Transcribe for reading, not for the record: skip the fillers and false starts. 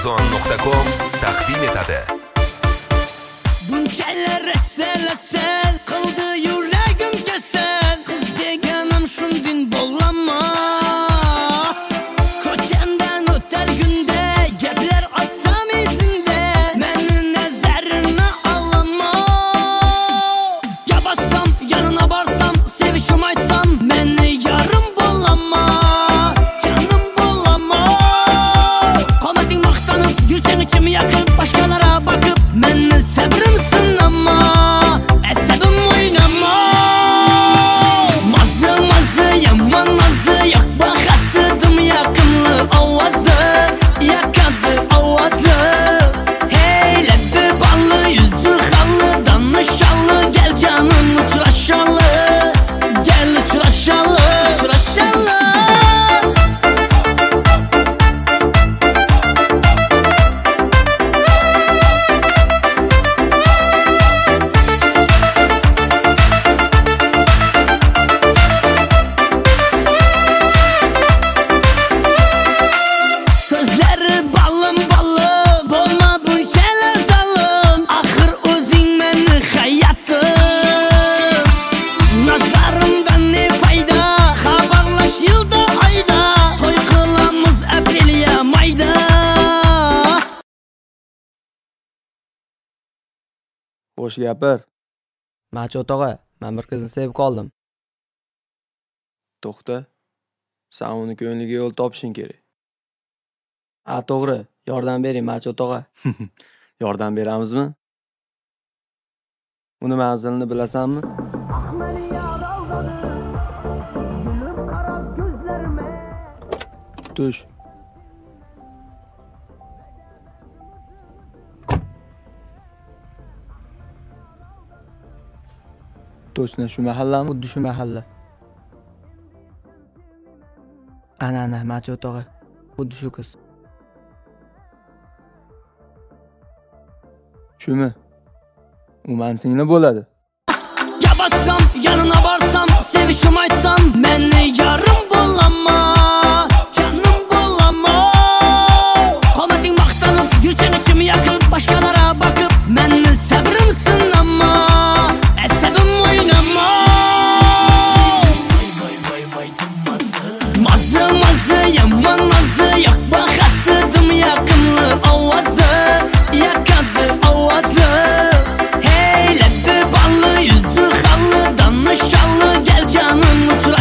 Amazon.com taqdim etadi. Bunchalar rasalasan, qildi yuragim kasal. Qiz deganim shundin bo'lama. Ko'chamdan o'tar kunda gaplar atsam esingda, meni nazarimni olama. Gabatsam, yanına borsam, sevishim aytsam, meni yarim bo'lama. Canım bo'lama. Qomating maqtanib, yursang ichim yaqib, boshqalara bakib, meni sabrim sınama, əsəbim oynama. Mazı yaman nazı, yok baxasıdım yakınlı avazı, yakadı avazı. Hey ləbbi ballı, yüzü xallı, danışalı, gel canım uçuraşalı, gel uçuraşalı, uçuraşalı. Sözleri balım balım, olma bunchalar zalim. Axir o'zing meni hayatım. Nazarimdan ne fayda, xabarlash yilda oyda, to'y qilamiz aprelya mayda. Bosh gapir. Machot og'a, men bir qizni sevib qoldim. To'xta. Sen uni ko'ngliga yo'l topishing kerak. To'g'ri, yordam bering Machot og'a. Yordam beramizmi? Uni manzilini bilasanmi? Tush. To'shna shu mahallami? Xuddi shu mahalla. Ana, Machot og'a. Xuddi shu qiz. Shumi? U men singlim bo'ladi. Gabatsam, yanına borsam, sevishim aytsam, meni yarim bo'lama, canım bo'lama. Qomating maqtanib, yursang ichim yaqib, boshqalara bakib, meni sabrim sınama, əsəbim oynama. Mazı yaman nazı, yok baxasıdım yakınlı avazı, yakadı avazı. Hey ləbbi ballı, yüzü xallı, danışalı, gel canım uçur